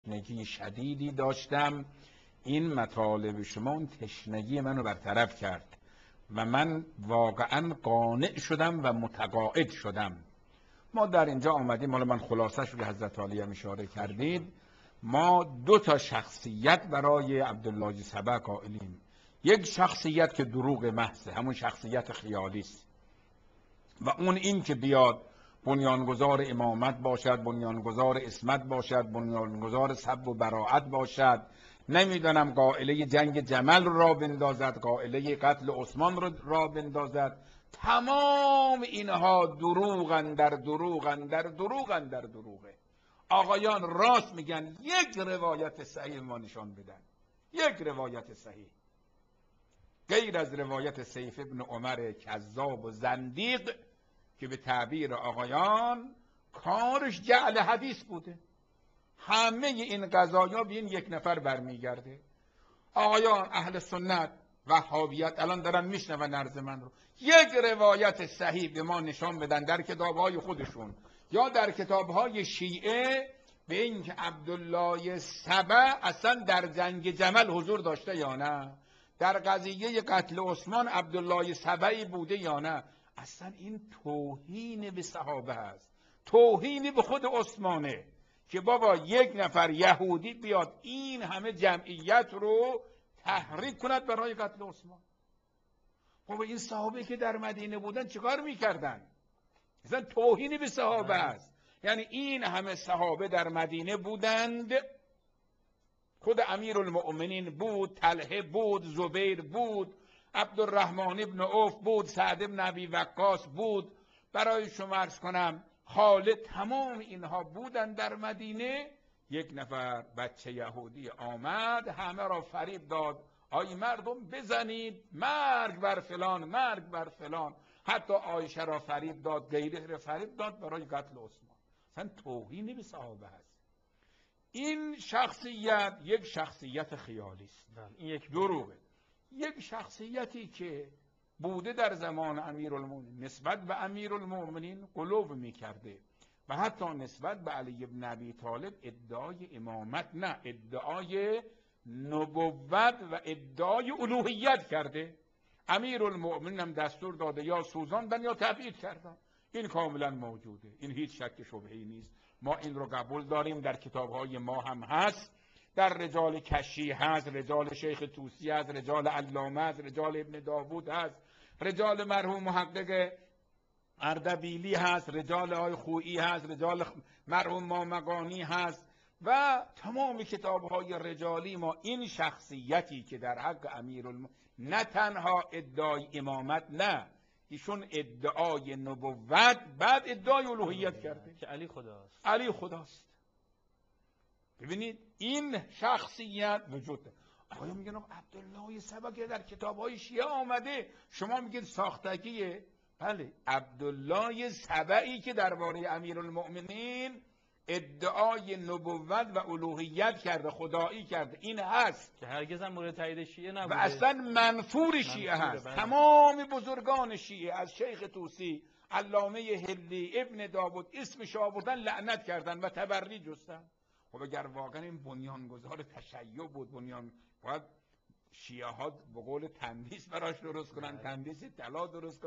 تشنگی شدیدی داشتم. این مطالب شما اون تشنگی منو برطرف کرد و من واقعا قانع شدم و متقاعد شدم. ما در اینجا آمدیم، حالا من خلاصش رو به حضرت عالی هم اشاره کردید، ما دو تا شخصیت برای عبدالله سبع قائلیم. یک شخصیت که دروغ محضه، همون شخصیت خیالی است، و اون این که بیاد بنیانگذار امامت باشد، بنیانگذار عصمت باشد، بنیانگذار سب و براءت باشد، نمیدونم قائله جنگ جمل را بندازد، قائله قتل عثمان را بندازد. تمام اینها دروغن در دروغن در دروغن در دروغه. آقایان راست میگن. یک روایت صحیح ما نشان بدن، یک روایت صحیح غیر از روایت سیف ابن عمر کذاب و زندیق که به تعبیر آقایان کارش جعل حدیث بوده. همه این قضایا به این یک نفر برمیگرده. آقایان اهل سنت وهابیت الان دارن میشنون عرض من رو. یک روایت صحیح به ما نشان بدن در کتابهای خودشون یا در کتابهای شیعه به این که عبدالله سبع اصلا در جنگ جمل حضور داشته یا نه، در قضیه قتل عثمان عبدالله سبعی بوده یا نه. اصلا این توهین به صحابه هست، توهین به خود عثمانه که بابا یک نفر یهودی بیاد این همه جمعیت رو تحریک کند برای قتل عثمان. بابا این صحابه که در مدینه بودن چیکار میکردن؟ اصلا توهین به صحابه است. یعنی این همه صحابه در مدینه بودند، خود امیرالمؤمنین بود، طلحه بود، زبیر بود، عبدالرحمن ابن عوف بود، سعد ابن ابی وقاص بود، برای شما عرض کنم خالد، تمام اینها بودن در مدینه. یک نفر بچه یهودی آمد همه را فریب داد، آی مردم بزنید، مرگ بر فلان، مرگ بر فلان. حتی عایشه را فریب داد، غیره را فریب داد برای قتل عثمان. اصلا توهین به صحابه هست. این شخصیت یک شخصیت خیالی است، این یک دروغه. یک شخصیتی که بوده در زمان امیرالمومنین، نسبت به امیرالمومنین غلو میکرده و حتی نسبت به علی بن ابی طالب ادعای امامت نه، ادعای نبوت و ادعای الوهیت کرده. امیرالمومنین هم دستور داده یا سوزاندن یا تبعید کردن. این کاملا موجوده، این هیچ شک شبهه‌ای نیست. ما این رو قبول داریم، در کتاب‌های ما هم هست، در رجال کشی هست، رجال شیخ طوسی هست، رجال علامه هست، رجال ابن داوود هست، رجال مرحوم محقق اردبیلی هست، رجال آی خویی هست، رجال مرحوم مامقانی هست و تمام کتاب‌های رجالی ما. این شخصیتی که در حق امیرالمومنین نه تنها ادعای امامت، نه، ایشون ادعای نبوت بعد ادعای الوهیت کرده که علی خداست. علی خداست. ببینید این شخصیت وجود داره. آقایان میگن عبدالله سبع که در کتاب‌های شیعه آمده، شما میگید ساختگیه. بله، عبدالله سبعی که درباره امیرالمؤمنین ادعای نبوت و الوهیت کرده، خدایی کرده، این هست که هرگز هم مورد تایید شیعه نبوده و اصلا منفور شیعه هست. تمام بزرگان شیعه از شیخ طوسی، علامه هلی، ابن داوود اسمش آوردن، لعنت کردن و تبری جستن. خب اگر واقعا این بنیانگذار تشیع بود، باید شیعه ها به قول تندیس براش درست کنن، تندیس طلا درست کنن.